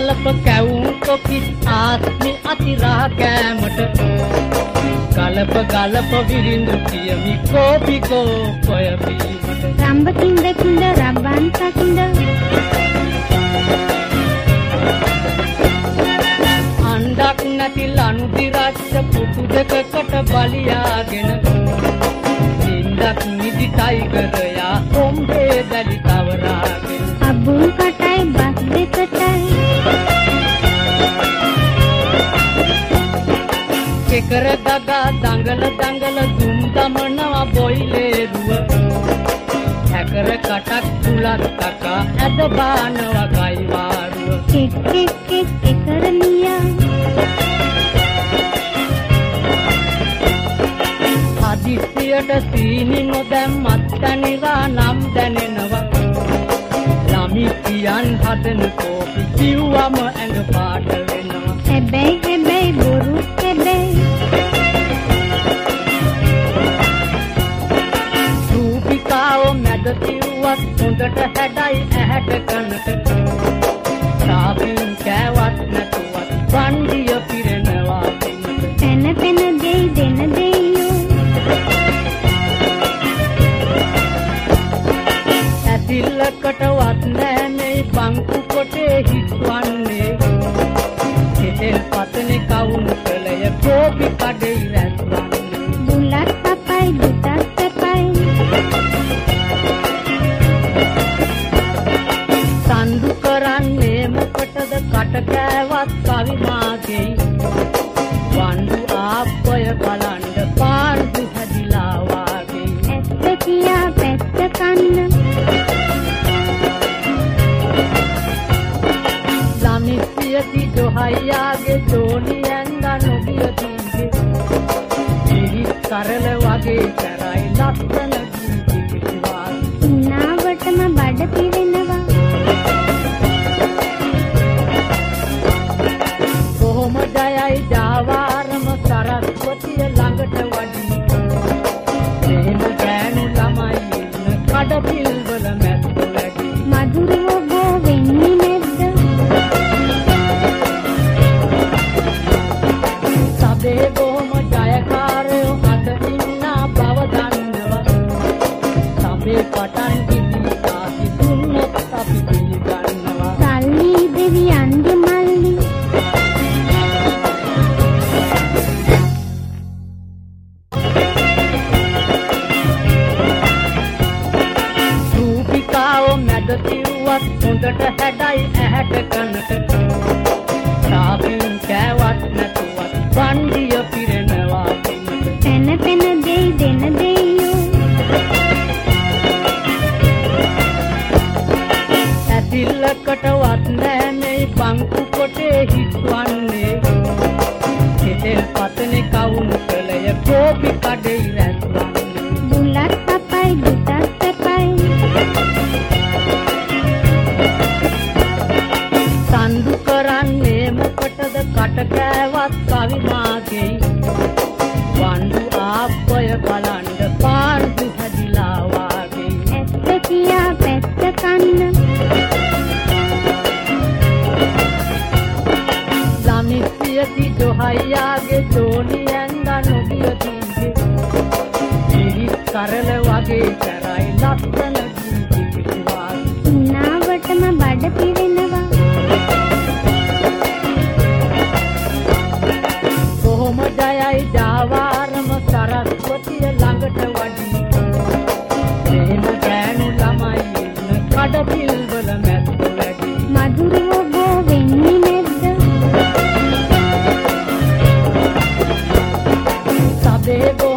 ගලප කැවුම් copy ආත්මි අතිරා කෑමට ගලප ගලප විරිඳු කියමි කෝපිකෝ කොය බීමට රම්බ කිඳ කිඳ රබන් කකිඳ අණ්ඩක් නැති ලනු දිරච්ච පුතු දෙකකට බලියාගෙන නින්දක් නිදි ටයිගරයා කොම්බේ දැලි තවරාගෙන අබුන් කටයි බස් දෙකටයි කෙකර දගා දඟල දඟල දුම් දමනවා බොයිලේරුව හැකර කටක් තුලක් තකා ඇද බානවා කයිවාරුව කෙක් කෙක් කෙක් කෙකරලියා හදිස්සියට සීනි නොදැම්මත් තනිරා නම් දැනෙනවා ළමි කියන් හදන කෝපි කිව්වම ඇඟ පාට වෙනවා හැබැයි හැබැයි බොරු හැබැයි රූපිකාව මැද තිව්වත් හොඳට හැඩයි ඇහැට කනට සාපින් කෑවත් නැතුවත් වන්දිය පිරෙනවා පැන පැන දෙයි දෙන දෙයියෝ ඇතිල්ලකටවත් නෑනේ බංකු කොටේ හිස්වන්නේ කෙතෙල් පතනේ කවුරු කලය කෝපි කඩේ රැස්වන්නේ බුලත් පපයි දුටත් පපයි සඳු කරන්නේ මොකටද කට කෑවත් කවි මාගේ වන්දු ආප්පය බලන්න පාර්දු හැදිලා වාගේ ඇත්ත කියා පැත්ත කන්න ළමිසියති ජොහයියාගේ දෝනියන්දා නොගියදීගේ ඉරිත් කරල වගේ කරයි ලස්සන ජීවිතවා උනාවටම බඩ පිරෙනවා කොහොම ජයයි ජාවාරම සරස්වතිය ළඟට වඩි ප්‍රේම ගෑනු ළමයි ඉන්න කඩපිල්වල මැද්ද වැඩි මధుරව බෝ වෙන්නේ නැද්ද සබේ බොහොම ජයකාරයෝ අද ඉන්නා බව දන්නවා සබේ පටන් කිසිකාසි දුන්නොත් අපි පිළිගන්නවා සල්ලි දෙවියන්ගේ මල්ලි රූපිකාව මැද තිව්වත් හොඳට හැඩයි ඇහැට කනට සාපින් කෑවත් නැතුවත් වන්දිය පිරෙනවා පැන පැන දෙයි දෙන දෙයියෝ ඇතිල්ලකටවත් නෑනේ බංකු කොටේ හිස්වන්නේ කෙතෙල් පතනේ කවුරු කලය කෝපි කඩේ රැස්වන්නේ බුලත් පපයි දුටත් පපයි සඳු කරන්නේ මොකටද කට කෑවත් කවි මාගේ වන්දු ආප්පය බලන්න පාර්දු හැදිලා වාගේ ඇත්ත කියා පැත්ත කන්න ළමිසියති ජොහයියාගේ දෝනියන්දා නොගියදීගේ ඉරිත් කරල වගේ කරයි ලස්සන ජීවිතවා උනාවටම බඩ පිරෙනවා කොහොම ජයයි ජාවාරම සරස්වතිය ළඟට වඩි ප්‍රේම ගෑනු ළමයි ඉන්න කඩපිල්වල මැද්ද වැඩි මధుරව බෝ වෙන්නේ නැද්ද සබේ බොහොම